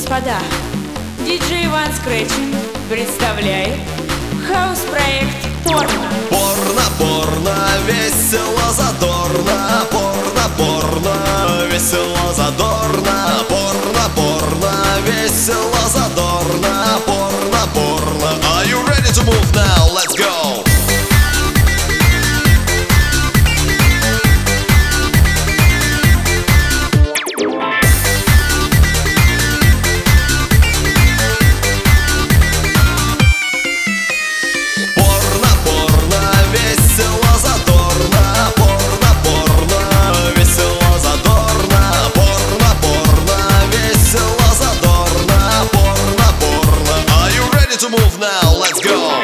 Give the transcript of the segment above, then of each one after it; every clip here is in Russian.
господа, диджей Иван Скретчин представляет хаус-проект «Порно». Порно, порно, весело, задорно. Порно, порно, весело, задорно. Порно, порно, весело, задорно. Порно, порно. Are you ready to move now? Let's go! Move now, let's go!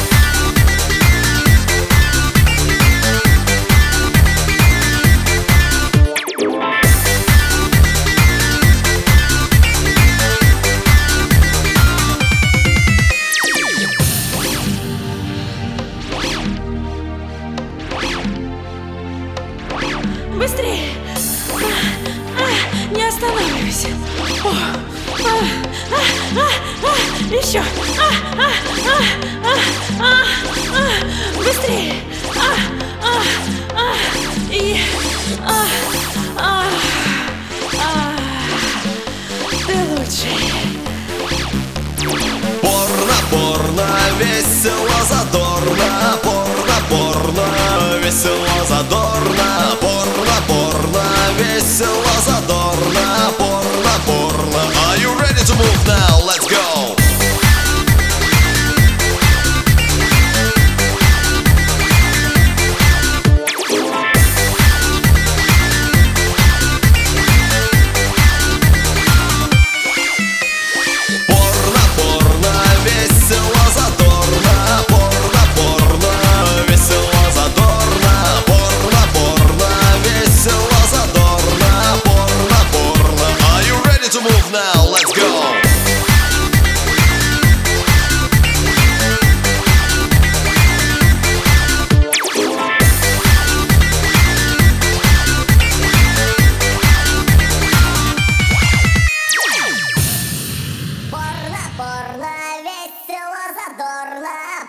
Быстрее! Не останавливайся! Еще! Быстрее! Ты лучший! Порно, порно, весело, задорно. Порно, порно, весело, задорно. Порно, порно, весело, задорно. Порно, порно. Are you ready to move now? Let's go! Now, let's go! Порно, порно, весело, задорно.